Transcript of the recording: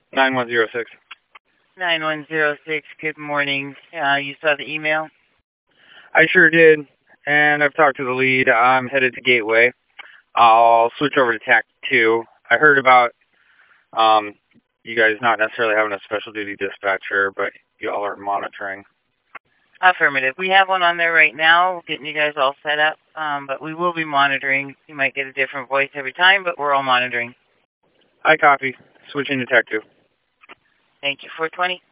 9106. 9106, good morning. You saw the email? I sure did, and I've talked to the lead. I'm headed to Gateway. I'll switch over to TAC 2. I heard about you guys not necessarily having a special duty dispatcher, but you all are monitoring. Affirmative. We have one on there right now, getting you guys all set up, but we will be monitoring. You might get a different voice every time, but we're all monitoring. I copy. Switching to TAC 2. Thank you, 420.